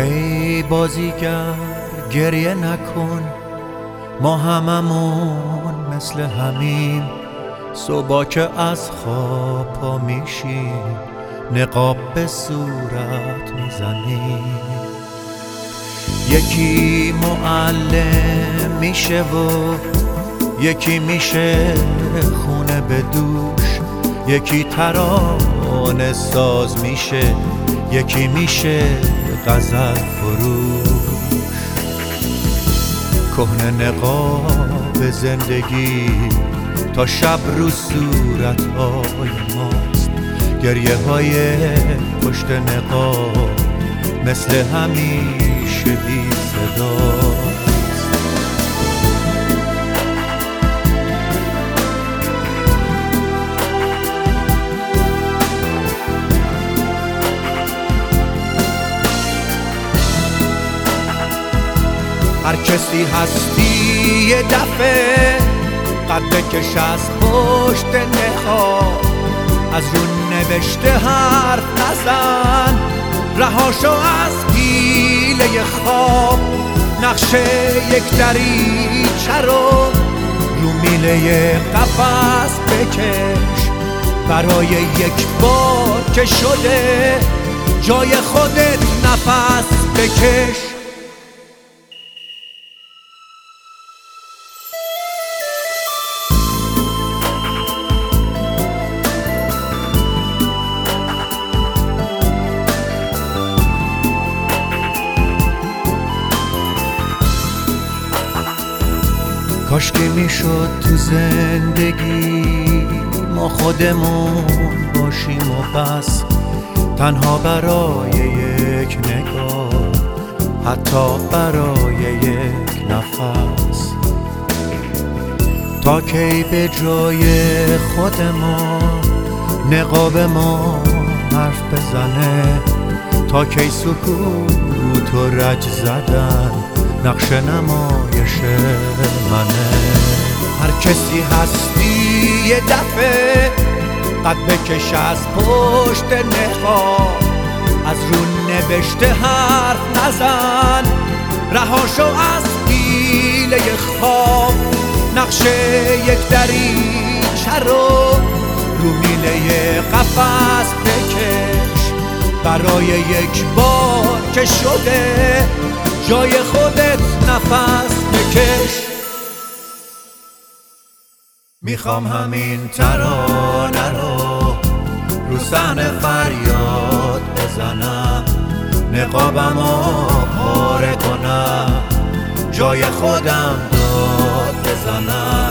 ای بازیگر گریه نکن، ما هممون مثل همیم. صبح که از خواب پا میشیم نقاب به صورت میزنیم. یکی معلم میشه و یکی میشه خونه به دوش، یکی ترانه ساز میشه، یکی میشه غزل فروش. کهنه نقاب زندگی تا شب رو صورتهای ماست، گریه های پشت نقاب مثل همیشه بی صداست. هر کسی هستی یه دفعه قد بکش از پشت نقاب، از رو نوشته حرف نزن، رهاشو از حیله خواب. نقشه یک دریچه رو میله قفس بکش، برای یک بار که شده جای خودت نفس بکش. کاشکی میشد تو زندگی ما خودمون باشیم و بس، تنها برای یک نگاه، حتی برای یک نفس. تا کی به جای خود ما نقاب ما حرف بزنه، تا کی سکوت و رج زدن نقش نمایش منه. هر کسی هستی یه دفعه قد بکش از پشت نقاب، از رو نوشته حرف نزن، رهاشو از حیله خواب. نقشه یک دریچه رو میله قفس بکش، برای یک بار که شده جای خودت نفس بکش. میخوام همین ترانه رو صحنه فریاد بزنم، نقابمو پاره کنم، جای خودم داد بزنم.